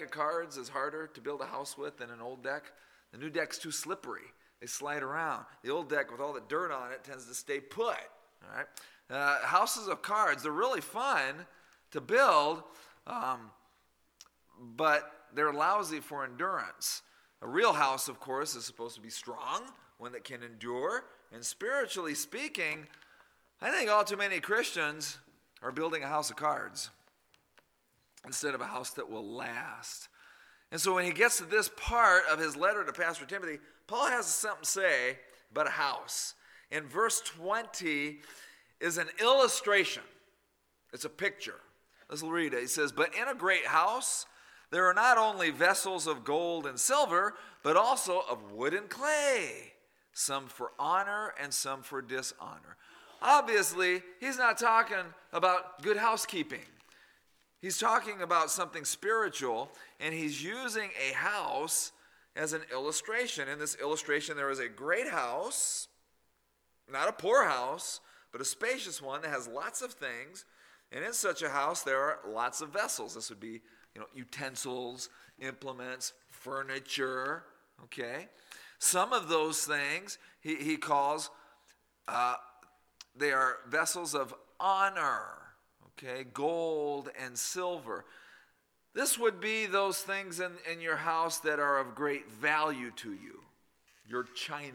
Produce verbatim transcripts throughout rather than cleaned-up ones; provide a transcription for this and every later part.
of cards is harder to build a house with than an old deck? The new deck's too slippery. They slide around. The old deck with all the dirt on it tends to stay put. All right? Uh, houses of cards, they're really fun to build, um, but they're lousy for endurance. A real house, of course, is supposed to be strong, one that can endure. And spiritually speaking, I think all too many Christians are building a house of cards instead of a house that will last. And so when he gets to this part of his letter to Pastor Timothy, Paul has something to say about a house. In verse twenty is an illustration. It's a picture. Let's read it. He says, "But in a great house there are not only vessels of gold and silver, but also of wood and clay, some for honor and some for dishonor." Obviously, he's not talking about good housekeeping. He's talking about something spiritual, and he's using a house as an illustration. In this illustration, there is a great house, not a poor house, but a spacious one that has lots of things. And in such a house, there are lots of vessels. This would be, you know, utensils, implements, furniture, okay? Some of those things he, he calls, uh, they are vessels of honor. Okay, gold and silver. This would be those things in, in your house that are of great value to you. Your china.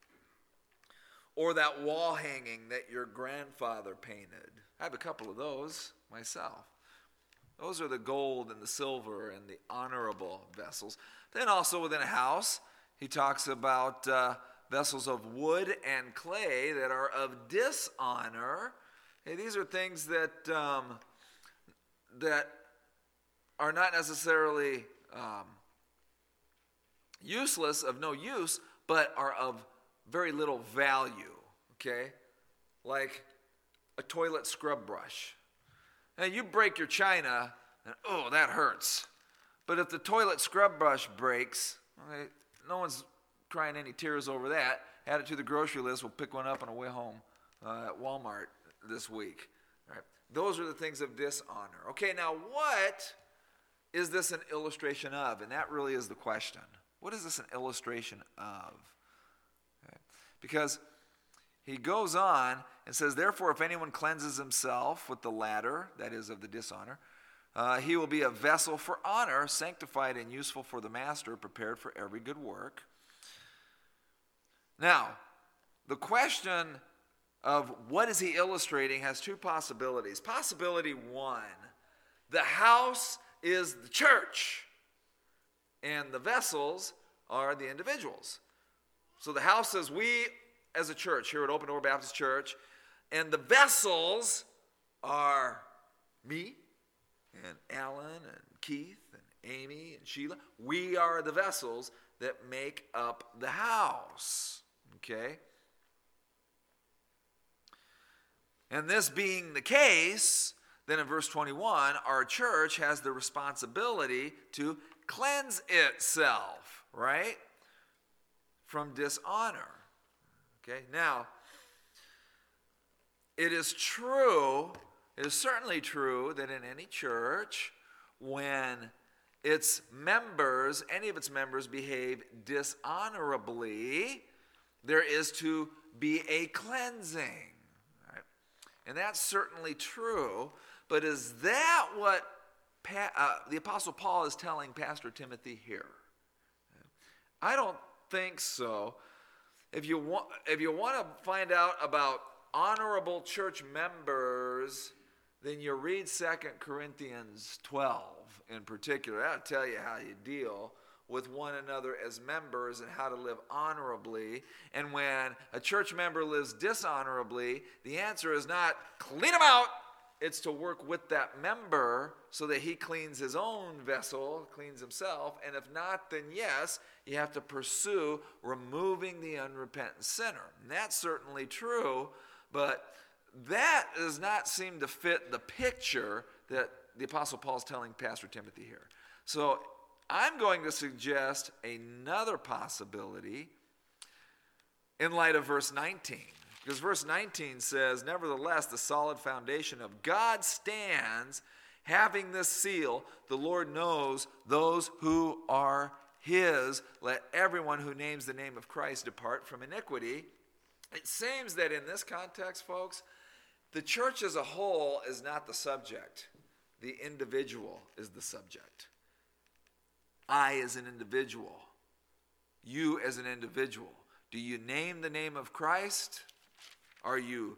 Or that wall hanging that your grandfather painted. I have a couple of those myself. Those are the gold and the silver and the honorable vessels. Then also within a house, he talks about uh, vessels of wood and clay that are of dishonor. Hey, these are things that um, that are not necessarily um, useless, of no use, but are of very little value, okay? Like a toilet scrub brush. Now, you break your china, and oh, that hurts. But if the toilet scrub brush breaks, okay, no one's crying any tears over that. Add it to the grocery list. We'll pick one up on our way home uh, at Walmart this week. All right. Those are the things of dishonor. Okay, now what is this an illustration of? And that really is the question. What is this an illustration of? Okay. Because he goes on and says, "Therefore, if anyone cleanses himself with the latter, that is of the dishonor, uh, he will be a vessel for honor, sanctified and useful for the master, prepared for every good work." Now, the question of what is he illustrating has two possibilities. Possibility one, the house is the church, and the vessels are the individuals. So the house is we as a church here at Open Door Baptist Church, and the vessels are me and Alan and Keith and Amy and Sheila. We are the vessels that make up the house, okay? And this being the case, then in verse twenty-one, our church has the responsibility to cleanse itself, right, from dishonor. Okay, now, it is true, it is certainly true that in any church, when its members, any of its members behave dishonorably, there is to be a cleansing. And that's certainly true, but is that what pa- uh, the Apostle Paul is telling Pastor Timothy here? I don't think so. If you want, if you want to find out about honorable church members, then you read Second Corinthians twelve in particular. That'll tell you how you deal with one another as members and how to live honorably. And when a church member lives dishonorably, the answer is not clean them out. It's to work with that member so that he cleans his own vessel, cleans himself. And if not, then yes, you have to pursue removing the unrepentant sinner. And that's certainly true, but that does not seem to fit the picture that the Apostle Paul is telling Pastor Timothy here. So I'm going to suggest another possibility in light of verse nineteen. Because verse nineteen says, "Nevertheless, the solid foundation of God stands, Having this seal, the Lord knows those who are his. Let everyone who names the name of Christ depart from iniquity. It seems that in this context, folks, the church as a whole is not the subject. The individual is the subject. I as an individual. You as an individual. Do you name the name of Christ? Are you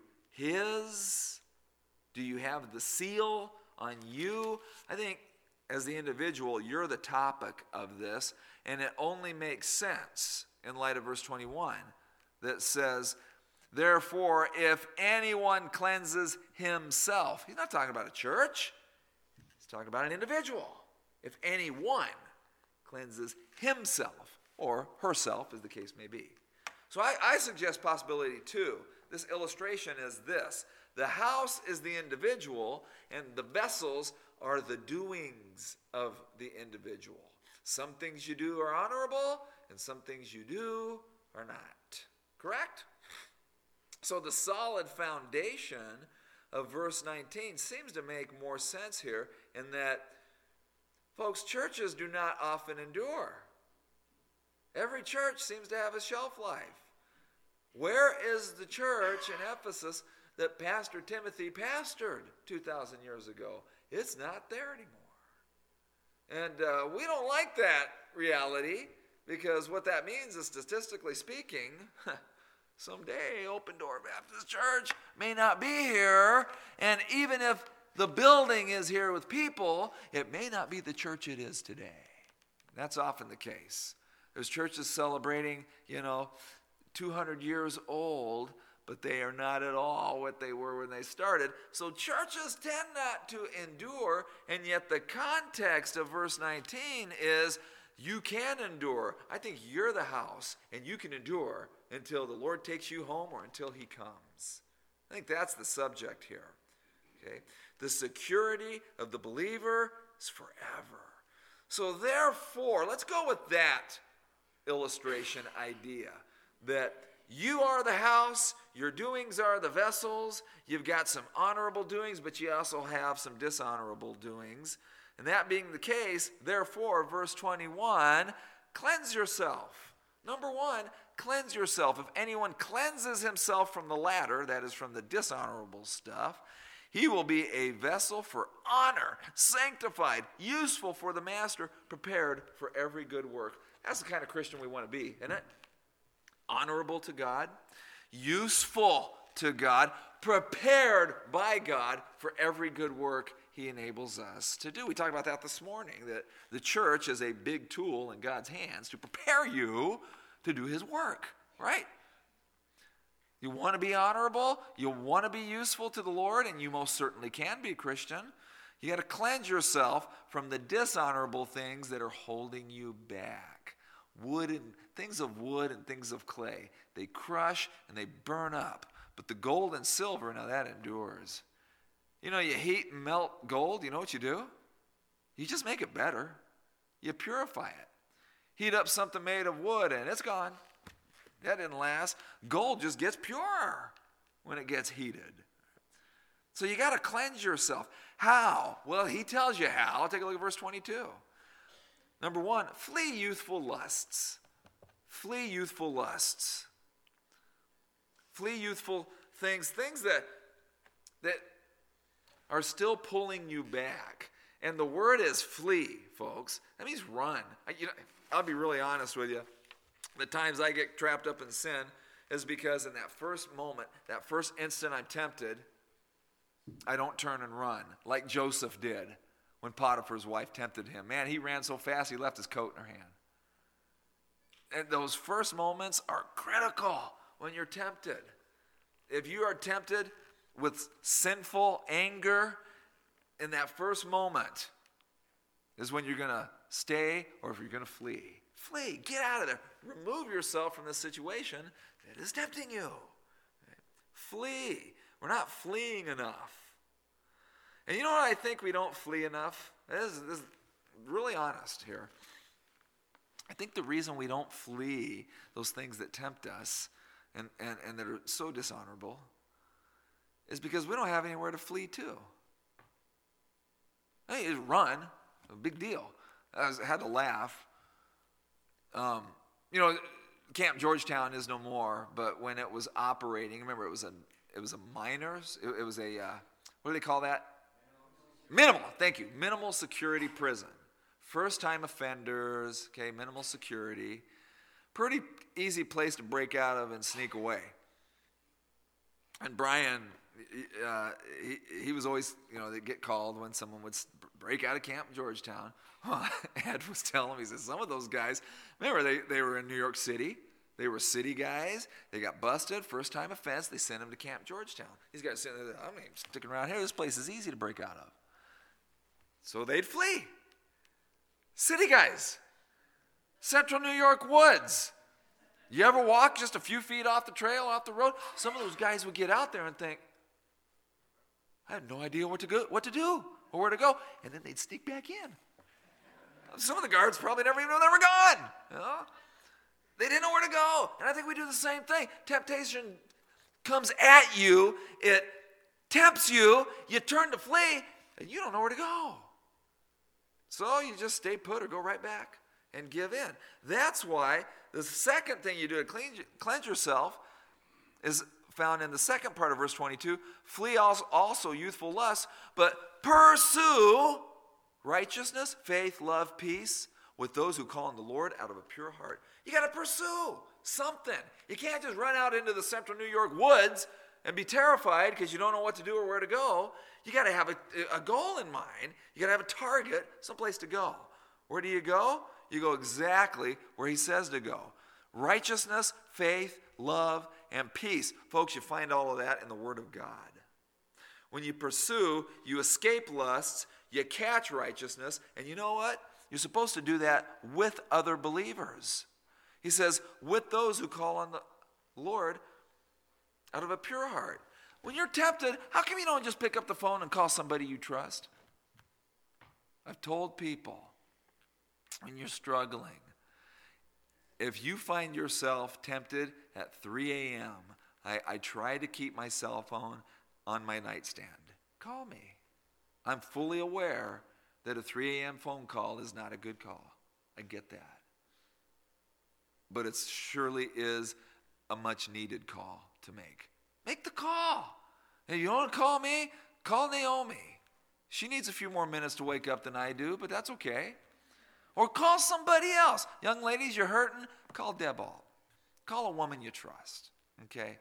his? Do you have the seal on you? I think as the individual, you're the topic of this, and it only makes sense in light of verse twenty-one that says, therefore, if anyone cleanses himself. He's not talking about a church. He's talking about an individual. If anyone cleanses himself, or herself, as the case may be. So I, I suggest possibility two. This illustration is this. The house is the individual, and the vessels are the doings of the individual. Some things you do are honorable, and some things you do are not. Correct? So the solid foundation of verse nineteen seems to make more sense here in that, folks, churches do not often endure. Every church seems to have a shelf life. Where is the church in Ephesus that Pastor Timothy pastored two thousand years ago? It's not there anymore. And uh, we don't like that reality, because what that means is, statistically speaking, someday Open Door Baptist Church may not be here, and even if the building is here with people, it may not be the church it is today. That's often the case. There's churches celebrating, you know, two hundred years old, but they are not at all what they were when they started. So churches tend not to endure, and yet the context of verse nineteen is you can endure. I think you're the house, and you can endure until the Lord takes you home or until he comes. I think that's the subject here. Okay? The security of the believer is forever. So therefore, let's go with that illustration idea, that you are the house, your doings are the vessels, you've got some honorable doings, but you also have some dishonorable doings. And that being the case, therefore, verse twenty-one, cleanse yourself. Number one, cleanse yourself. If anyone cleanses himself from the latter, that is from the dishonorable stuff, he will be a vessel for honor, sanctified, useful for the master, prepared for every good work. That's the kind of Christian we want to be, isn't it? Honorable to God, useful to God, prepared by God for every good work he enables us to do. We talked about that this morning, that the church is a big tool in God's hands to prepare you to do his work, right? You want to be honorable, you want to be useful to the Lord, and you most certainly can be, Christian. You got to cleanse yourself from the dishonorable things that are holding you back. Wood and things of wood and things of clay, they crush and they burn up. But the gold and silver, now that endures. You know, you heat and melt gold, you know what you do? You just make it better. You purify it. Heat up something made of wood and it's gone. That didn't last. Gold just gets pure when it gets heated. So you got to cleanse yourself. How? Well, he tells you how. Take a look at verse twenty-two. Number one, flee youthful lusts. Flee youthful lusts. Flee youthful things, things that, that are still pulling you back. And the word is flee, folks. That means run. I, you know, I'll be really honest with you. The times I get trapped up in sin is because in that first moment, that first instant I'm tempted, I don't turn and run like Joseph did when Potiphar's wife tempted him. Man, he ran so fast he left his coat in her hand. And those first moments are critical when you're tempted. If you are tempted with sinful anger, in that first moment is when you're going to stay or if you're going to flee. Flee. Get out of there. Remove yourself from the situation that is tempting you. Flee. We're not fleeing enough. And you know what I think we don't flee enough? This is, this is really honest here. I think the reason we don't flee those things that tempt us and, and, and that are so dishonorable is because we don't have anywhere to flee to. Hey, run, a big deal. I, was, I had to laugh. Um, you know, Camp Georgetown is no more, but when it was operating, remember it was a it was a minors, it, it was a uh, what do they call that? Minimal. Thank you. Minimal security prison. First time offenders. Okay, minimal security. Pretty easy place to break out of and sneak away. And Brian, uh, he, he was always, you know, they'd get called when someone would break out of Camp Georgetown. Ed was telling him, he said, some of those guys, remember, they, they were in New York City. They were city guys. They got busted, first time offense. They sent them to Camp Georgetown. These guys sitting there, I mean, sticking around here, this place is easy to break out of. So they'd flee. City guys. Central New York woods. You ever walk just a few feet off the trail, off the road? Some of those guys would get out there and think, I have no idea what to go, what to do or where to go. And then they'd sneak back in. Some of the guards probably never even know they were gone. You know? They didn't know where to go. And I think we do the same thing. Temptation comes at you. It tempts you. You turn to flee, and you don't know where to go. So you just stay put or go right back and give in. That's why the second thing you do to clean, cleanse yourself is found in the second part of verse twenty-two. Flee also, also youthful lusts, but pursue righteousness, faith, love, peace with those who call on the Lord out of a pure heart. You got to pursue something. You can't just run out into the central New York woods and be terrified because you don't know what to do or where to go. You got to have a, a goal in mind. You got to have a target, someplace to go. Where do you go? You go exactly where he says to go. Righteousness, faith, love, and peace. Folks, you find all of that in the Word of God. When you pursue, you escape lusts, you catch righteousness, and you know what? You're supposed to do that with other believers. He says, with those who call on the Lord out of a pure heart. When you're tempted, how come you don't just pick up the phone and call somebody you trust? I've told people, when you're struggling, if you find yourself tempted at three a.m., I, I try to keep my cell phone on my nightstand. Call me. I'm fully aware that a three a.m. phone call is not a good call. I get that. But it surely is a much needed call to make. Make the call. If you don't want to call me, call Naomi. She needs a few more minutes to wake up than I do, but that's okay. Or call somebody else. Young ladies, you're hurting, call Debald. Call a woman you trust, okay?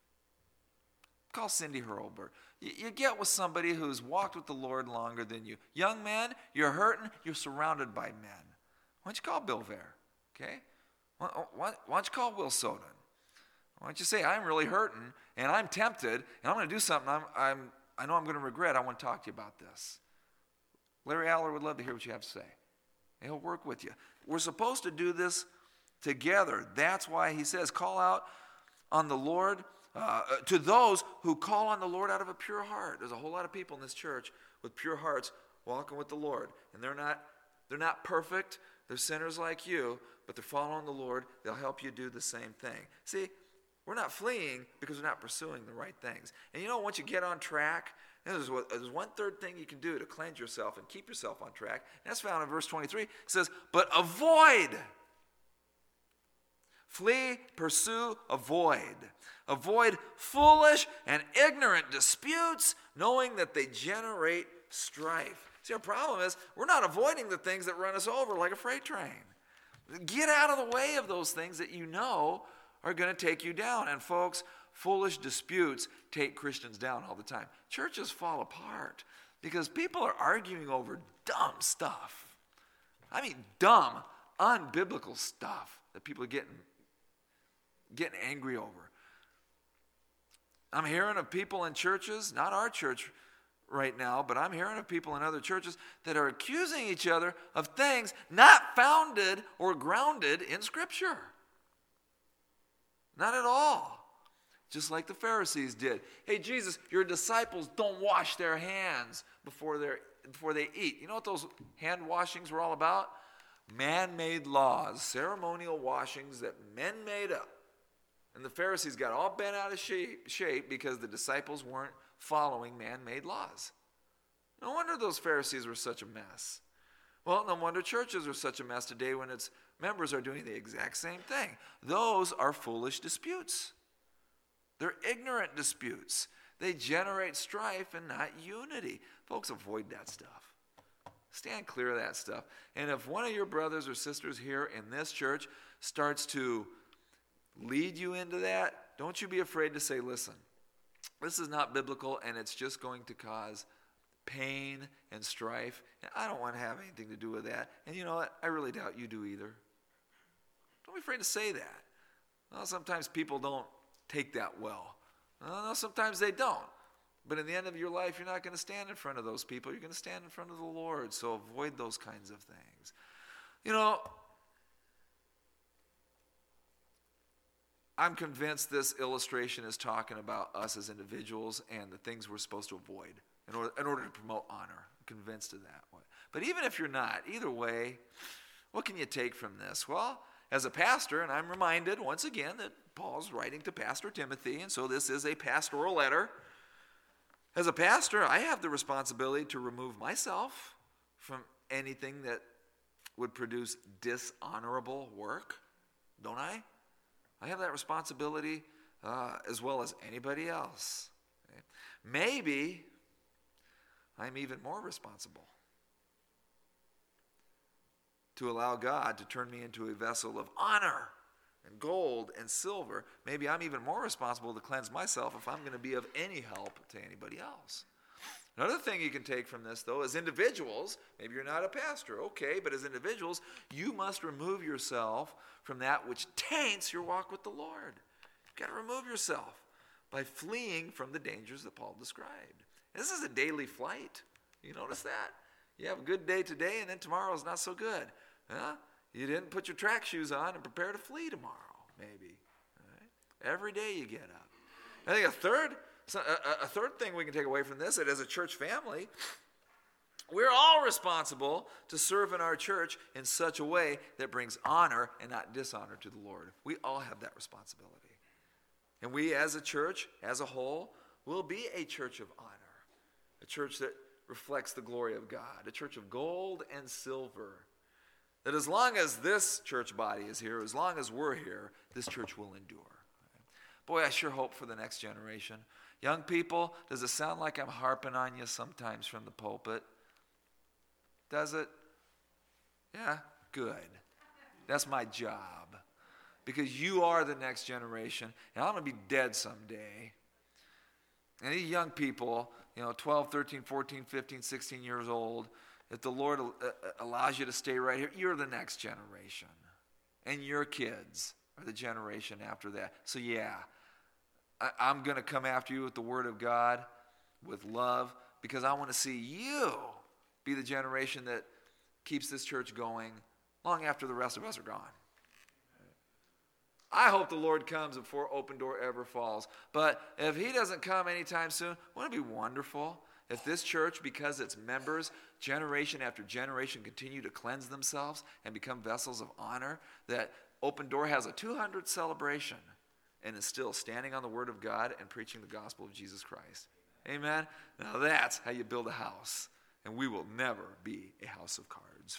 Call Cindy Hurlbert. You, you get with somebody who's walked with the Lord longer than you. Young man, you're hurting, you're surrounded by men. Why don't you call Bill Vare, okay? Why, why, why don't you call Will Soden? Why don't you say, I'm really hurting, and I'm tempted, and I'm going to do something I'm, I'm, I know I'm going to regret. I want to talk to you about this. Larry Aller would love to hear what you have to say. He'll work with you. We're supposed to do this together. That's why he says, call out on the Lord, uh, to those who call on the Lord out of a pure heart. There's a whole lot of people in this church with pure hearts walking with the Lord. And they're not, they're not perfect. They're sinners like you, but they're following the Lord. They'll help you do the same thing. See, we're not fleeing because we're not pursuing the right things. And you know, once you get on track, there's, what, there's one third thing you can do to cleanse yourself and keep yourself on track. And that's found in verse twenty-three. It says, but avoid. Flee, pursue, avoid. Avoid foolish and ignorant disputes, knowing that they generate strife. See, our problem is we're not avoiding the things that run us over like a freight train. Get out of the way of those things that you know are going to take you down. And folks, foolish disputes take Christians down all the time. Churches fall apart because people are arguing over dumb stuff. I mean dumb, unbiblical stuff that people are getting, getting angry over. I'm hearing of people in churches, not our church right now, but I'm hearing of people in other churches that are accusing each other of things not founded or grounded in Scripture. Not at all. Just like the Pharisees did. Hey, Jesus, your disciples don't wash their hands before, they're, before they eat. You know what those hand washings were all about? Man-made laws, ceremonial washings that men made up. And the Pharisees got all bent out of shape, shape because the disciples weren't following man-made laws. No wonder those Pharisees were such a mess. Well, no wonder churches are such a mess today when its members are doing the exact same thing. Those are foolish disputes. They're ignorant disputes. They generate strife and not unity. Folks, avoid that stuff. Stand clear of that stuff. And if one of your brothers or sisters here in this church starts to lead you into that, don't you be afraid to say, listen, this is not biblical and it's just going to cause pain and strife. And I don't want to have anything to do with that. And you know what? I really doubt you do either. Don't be afraid to say that. Well, sometimes people don't take that well. Well, sometimes they don't. But in the end of your life, you're not going to stand in front of those people. You're going to stand in front of the Lord. So avoid those kinds of things. You know, I'm convinced this illustration is talking about us as individuals and the things we're supposed to avoid in order, in order to promote honor. I'm convinced of that. But even if you're not, either way, what can you take from this? Well, as a pastor, and I'm reminded once again that Paul's writing to Pastor Timothy, and so this is a pastoral letter. As a pastor, I have the responsibility to remove myself from anything that would produce dishonorable work, don't I? I have that responsibility uh, as well as anybody else. Okay? Maybe I'm even more responsible to allow God to turn me into a vessel of honor and gold and silver. Maybe I'm even more responsible to cleanse myself if I'm going to be of any help to anybody else. Another thing you can take from this, though, as individuals, maybe you're not a pastor, okay, but as individuals, you must remove yourself from that which taints your walk with the Lord. You've got to remove yourself by fleeing from the dangers that Paul described. This is a daily flight. You notice that? You have a good day today, and then tomorrow's not so good. Huh? You didn't put your track shoes on and prepare to flee tomorrow, maybe. All right? Every day you get up. I think a third, a, a third thing we can take away from this, that as a church family, we're all responsible to serve in our church in such a way that brings honor and not dishonor to the Lord. We all have that responsibility. And we as a church, as a whole, will be a church of honor. A church that reflects the glory of God. A church of gold and silver. That as long as this church body is here, as long as we're here, this church will endure. Boy, I sure hope for the next generation. Young people, does it sound like I'm harping on you sometimes from the pulpit? Does it? Yeah? Good. That's my job. Because you are the next generation, and I'm going to be dead someday. And these young people, you know, twelve, thirteen, fourteen, fifteen, sixteen years old, if the Lord allows you to stay right here, you're the next generation. And your kids are the generation after that. So yeah, I, I'm going to come after you with the Word of God, with love, because I want to see you be the generation that keeps this church going long after the rest of us are gone. I hope the Lord comes before Open Door ever falls. But if he doesn't come anytime soon, wouldn't it be wonderful if this church, because its members, generation after generation, continue to cleanse themselves and become vessels of honor, that Open Door has a two hundredth celebration and is still standing on the Word of God and preaching the gospel of Jesus Christ. Amen? Now that's how you build a house. And we will never be a house of cards.